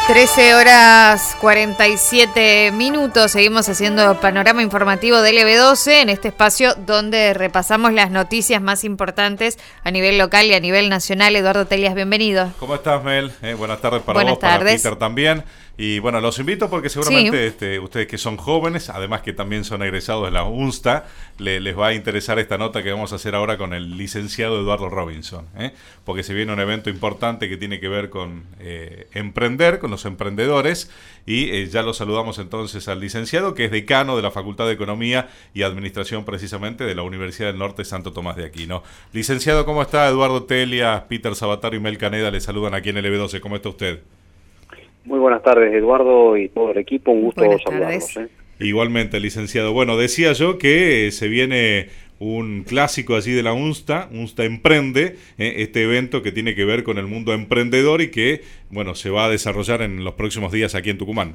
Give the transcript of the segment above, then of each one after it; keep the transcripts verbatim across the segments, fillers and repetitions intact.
trece horas cuarenta y siete minutos, seguimos haciendo panorama informativo de L B doce en este espacio donde repasamos las noticias más importantes a nivel local y a nivel nacional. Eduardo Telias, bienvenido. ¿Cómo estás, Mel? Eh, buenas tardes para buenas vos, tardes. para Peter también. Y bueno, los invito porque seguramente sí. este, ustedes que son jóvenes, además que también son egresados de la UNSTA, le, les va a interesar esta nota que vamos a hacer ahora con el licenciado Eduardo Robinson, ¿eh? Porque se viene un evento importante que tiene que ver con eh, emprender, con los emprendedores, y eh, ya lo saludamos entonces al licenciado, que es decano de la Facultad de Economía y Administración precisamente de la Universidad del Norte Santo Tomás de Aquino. Licenciado, ¿cómo está? Eduardo Telias, Peter Sabataro y Mel Caneda le saludan aquí en L B doce. ¿Cómo está usted? Muy buenas tardes, Eduardo, y todo el equipo, un gusto buenas saludarlos. ¿eh? Igualmente, licenciado. Bueno, decía yo que eh, se viene un clásico allí de la UNSTA, UNSTA Emprende, eh, este evento que tiene que ver con el mundo emprendedor y que, bueno, se va a desarrollar en los próximos días aquí en Tucumán.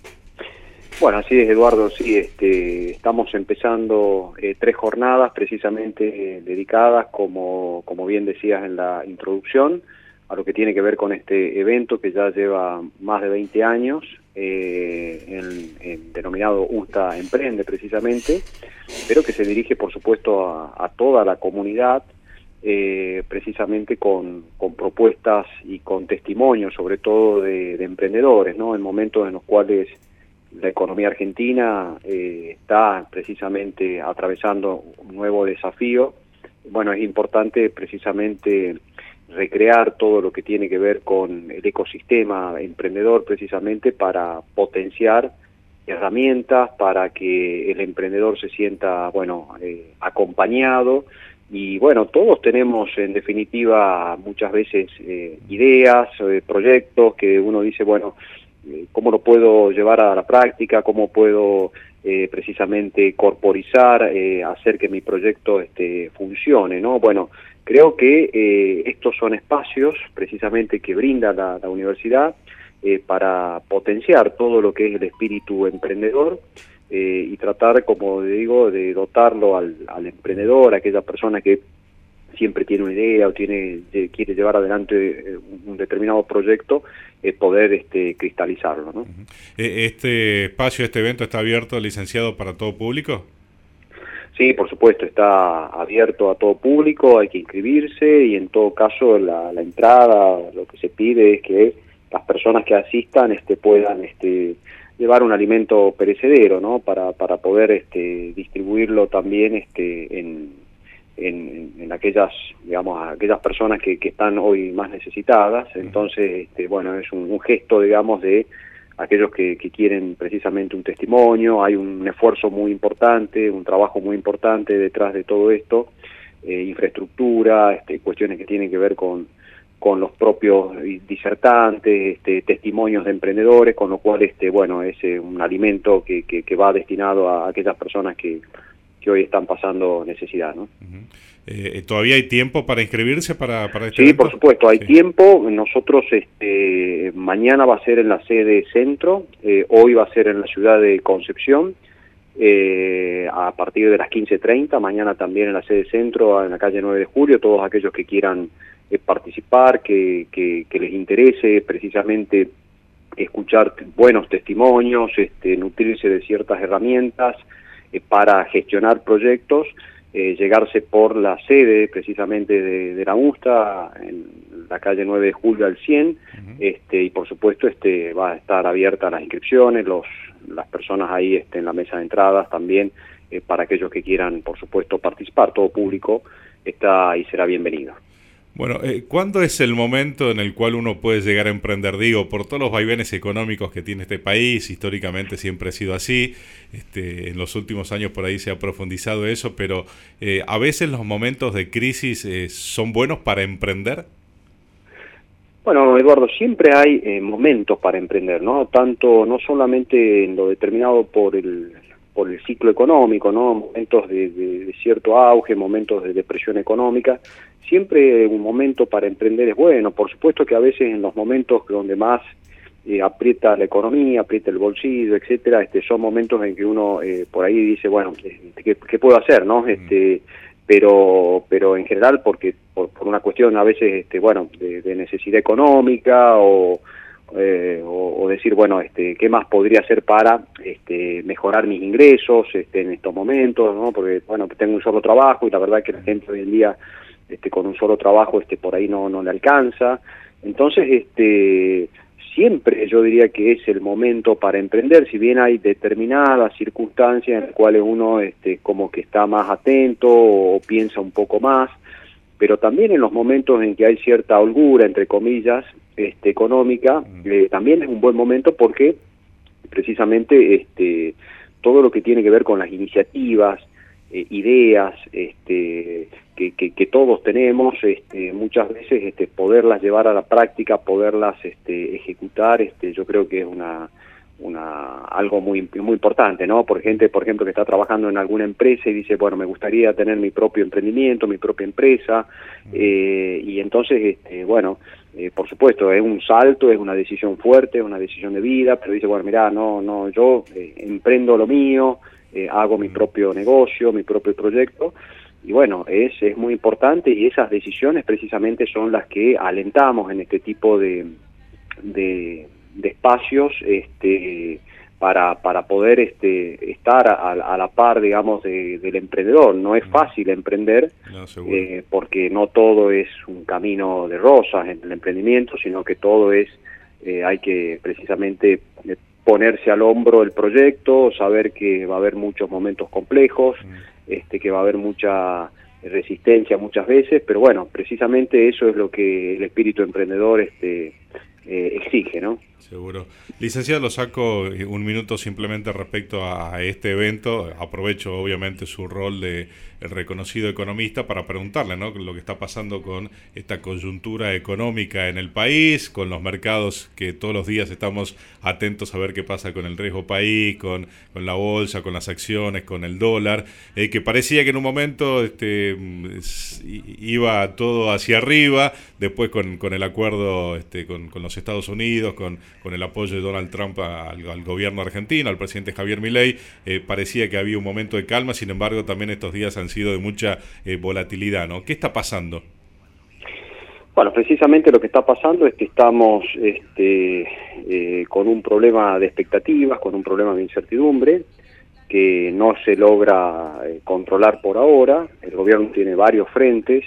Bueno, así es, Eduardo, sí, este, estamos empezando eh, tres jornadas precisamente eh, dedicadas, como, como bien decías en la introducción, a lo que tiene que ver con este evento que ya lleva más de veinte años, eh, en, en denominado UNSTA Emprende precisamente, pero que se dirige por supuesto a, a toda la comunidad, eh, precisamente con, con propuestas y con testimonios sobre todo de, de emprendedores, ¿no? En momentos en los cuales la economía argentina eh, está precisamente atravesando un nuevo desafío. Bueno, es importante precisamente recrear todo lo que tiene que ver con el ecosistema emprendedor precisamente para potenciar herramientas para que el emprendedor se sienta, bueno, eh, acompañado. Y bueno, todos tenemos en definitiva muchas veces eh, ideas, eh, proyectos que uno dice, bueno, eh, ¿cómo lo puedo llevar a la práctica? ¿Cómo puedo eh, precisamente corporizar, eh, hacer que mi proyecto este, funcione, ¿no? Bueno, creo que eh, estos son espacios precisamente que brinda la, la universidad eh, para potenciar todo lo que es el espíritu emprendedor eh, y tratar, como digo, de dotarlo al, al emprendedor, a aquella persona que siempre tiene una idea o tiene eh, quiere llevar adelante un determinado proyecto, eh, poder este, cristalizarlo, ¿no? ¿Este espacio, este evento está abierto, licenciado, para todo público? Sí, por supuesto, está abierto a todo público, hay que inscribirse y en todo caso la, la entrada, lo que se pide es que las personas que asistan este, puedan este, llevar un alimento perecedero, ¿no? Para, para poder este, distribuirlo también este, en, en, en aquellas, digamos, aquellas personas que, que están hoy más necesitadas. Entonces, este, bueno, es un, un gesto, digamos, de aquellos que, que quieren precisamente un testimonio. Hay un esfuerzo muy importante, un trabajo muy importante detrás de todo esto, eh, infraestructura, este, cuestiones que tienen que ver con, con los propios disertantes, este, testimonios de emprendedores, con lo cual, este, bueno, es eh, un alimento que, que, que va destinado a aquellas personas que, que hoy están pasando necesidad, ¿no? Uh-huh. Eh, ¿Todavía hay tiempo para inscribirse para, para este Sí, evento? por supuesto, hay sí. tiempo. Nosotros este, mañana va a ser en la sede Centro, eh, hoy va a ser en la ciudad de Concepción, eh, a partir de las quince treinta, mañana también en la sede Centro, en la calle nueve de julio, todos aquellos que quieran eh, participar, que, que, que les interese precisamente escuchar buenos testimonios, este, nutrirse de ciertas herramientas eh, para gestionar proyectos. Eh, llegarse por la sede precisamente de, de la UNSTA, en la calle nueve de julio al cien, uh-huh. este, y por supuesto este va a estar abierta las inscripciones, los las personas ahí este, en la mesa de entradas también, eh, para aquellos que quieran por supuesto participar, todo público está y será bienvenido. Bueno, eh, ¿cuándo es el momento en el cual uno puede llegar a emprender? Digo, por todos los vaivenes económicos que tiene este país, históricamente siempre ha sido así, este, en los últimos años por ahí se ha profundizado eso, pero eh, a veces los momentos de crisis eh, son buenos para emprender. Bueno, Eduardo, siempre hay eh, momentos para emprender, ¿no? Tanto, no solamente en lo determinado por el por el ciclo económico, ¿no? Momentos de, de, de cierto auge, momentos de depresión económica. Siempre un momento para emprender es bueno. Por supuesto que a veces en los momentos donde más eh, aprieta la economía, aprieta el bolsillo, etcétera, este, son momentos en que uno eh, por ahí dice, bueno, ¿qué, qué puedo hacer, no? Este, pero pero en general porque por, por una cuestión a veces, este, bueno, de, de necesidad económica o eh, o, o decir, bueno, este, ¿qué más podría hacer para este, mejorar mis ingresos este, en estos momentos, ¿no? Porque, bueno, tengo un solo trabajo y la verdad que la gente hoy en día este, con un solo trabajo este, por ahí no, no le alcanza. Entonces, este, siempre yo diría que es el momento para emprender, si bien hay determinadas circunstancias en las cuales uno este, como que está más atento o piensa un poco más, pero también en los momentos en que hay cierta holgura, entre comillas, este, económica, eh, también es un buen momento porque precisamente este, todo lo que tiene que ver con las iniciativas, eh, ideas este, que, que, que todos tenemos, este, muchas veces este, poderlas llevar a la práctica, poderlas este, ejecutar, este, yo creo que es una... una algo muy muy importante, ¿no? Por gente, por ejemplo, que está trabajando en alguna empresa y dice, bueno, me gustaría tener mi propio emprendimiento, mi propia empresa, eh, y entonces, este, bueno, eh, por supuesto, es un salto, es una decisión fuerte, es una decisión de vida, pero dice, bueno, mirá, no, no, yo eh, emprendo lo mío, eh, hago mi propio negocio, mi propio proyecto, y bueno, es, es muy importante y esas decisiones precisamente son las que alentamos en este tipo de... de de espacios este, para, para poder este, estar a, a la par, digamos, de, del emprendedor. No es fácil emprender, no, eh, porque no todo es un camino de rosas en el emprendimiento, sino que todo es, eh, hay que precisamente ponerse al hombro el proyecto, saber que va a haber muchos momentos complejos, mm. este, que va a haber mucha resistencia muchas veces, pero bueno, precisamente eso es lo que el espíritu emprendedor este, eh, exige, ¿no? Seguro. Licenciado, lo saco un minuto simplemente respecto a este evento. Aprovecho obviamente su rol de el reconocido economista para preguntarle, ¿no?, lo que está pasando con esta coyuntura económica en el país, con los mercados que todos los días estamos atentos a ver qué pasa con el riesgo país, con, con la bolsa, con las acciones, con el dólar, eh, que parecía que en un momento este, iba todo hacia arriba, después con, con el acuerdo este, con, con los Estados Unidos, con con el apoyo de Donald Trump al, al gobierno argentino, al presidente Javier Milei, eh, parecía que había un momento de calma, sin embargo también estos días han sido de mucha eh, volatilidad, ¿no? ¿Qué está pasando? Bueno, precisamente lo que está pasando es que estamos este, eh, con un problema de expectativas, con un problema de incertidumbre, que no se logra eh, controlar por ahora. El gobierno tiene varios frentes,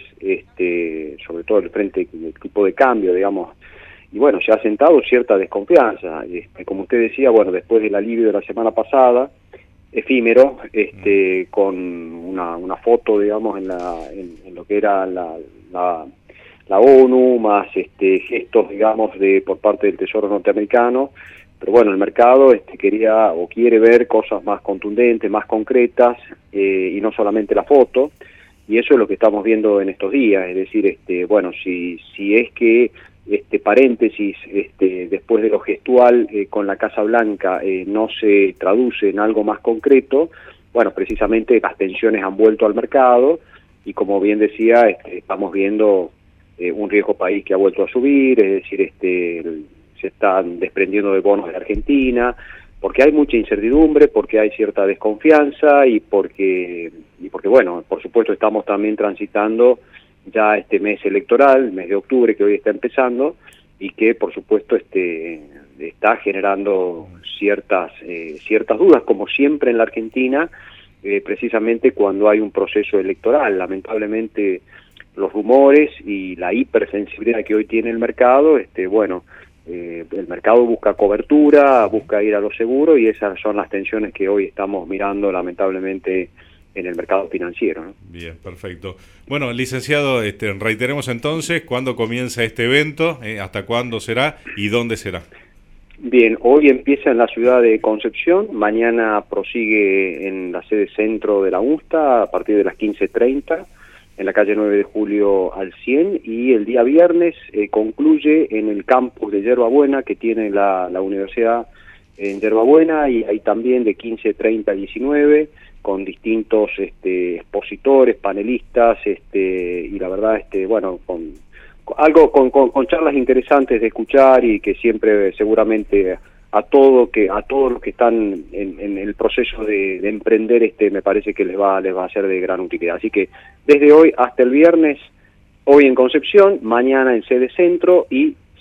este, sobre todo el frente del tipo de cambio, digamos, y bueno, se ha sentado cierta desconfianza. Este, como usted decía, bueno, después del alivio de la semana pasada, efímero, este, con una, una foto, digamos, en, la, en, en lo que era la, la, la ONU, más este, gestos, digamos, de por parte del Tesoro norteamericano, pero bueno, el mercado este, quería o quiere ver cosas más contundentes, más concretas, eh, y no solamente la foto, y eso es lo que estamos viendo en estos días, es decir, este, bueno, si, si es que este paréntesis este después de lo gestual eh, con la Casa Blanca eh, no se traduce en algo más concreto, bueno, precisamente las tensiones han vuelto al mercado y como bien decía, este, estamos viendo eh, un riesgo país que ha vuelto a subir, es decir, este el, se están desprendiendo de bonos de Argentina, porque hay mucha incertidumbre, porque hay cierta desconfianza y porque y porque bueno, por supuesto estamos también transitando ya este mes electoral, el mes de octubre que hoy está empezando y que por supuesto este está generando ciertas eh, ciertas dudas, como siempre en la Argentina, eh, precisamente cuando hay un proceso electoral. Lamentablemente los rumores y la hipersensibilidad que hoy tiene el mercado, este bueno, eh, el mercado busca cobertura, busca ir a lo seguro y esas son las tensiones que hoy estamos mirando lamentablemente en el mercado financiero, ¿no? Bien, perfecto. Bueno, licenciado, este, reiteremos entonces cuándo comienza este evento, eh, hasta cuándo será y dónde será. Bien, hoy empieza en la ciudad de Concepción, mañana prosigue en la sede centro de la UNSTA a partir de las quince treinta, en la calle nueve de julio al cien, y el día viernes eh, concluye en el campus de Yerba Buena que tiene la, la universidad en Yerba Buena, y hay también de quince treinta a diecinueve, con distintos este, expositores, panelistas, este, y la verdad, este, bueno, con, con algo con, con, con charlas interesantes de escuchar y que siempre seguramente a todo que a todos los que están en, en el proceso de, de emprender, este, me parece que les va les va a ser de gran utilidad. Así que desde hoy hasta el viernes, hoy en Concepción, mañana en sede centro y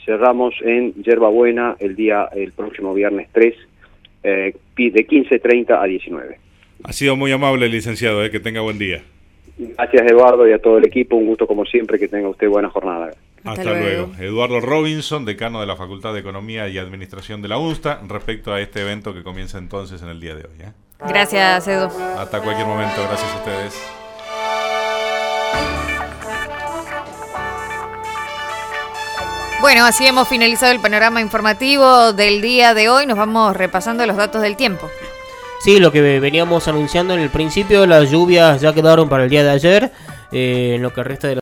cerramos en Yerbabuena el día el próximo viernes tres, eh, de quince treinta a diecinueve. Ha sido muy amable, licenciado, eh, que tenga buen día. Gracias, Eduardo, y a todo el equipo, un gusto como siempre, que tenga usted buena jornada. Hasta, Hasta luego. luego. Eduardo Robinson, decano de la Facultad de Economía y Administración de la UNSTA, respecto a este evento que comienza entonces en el día de hoy. ¿eh? Gracias, Edu. Hasta cualquier momento, gracias a ustedes. Bueno, así hemos finalizado el panorama informativo del día de hoy. Nos vamos repasando los datos del tiempo. Sí, lo que veníamos anunciando en el principio, las lluvias ya quedaron para el día de ayer, eh, en lo que resta de la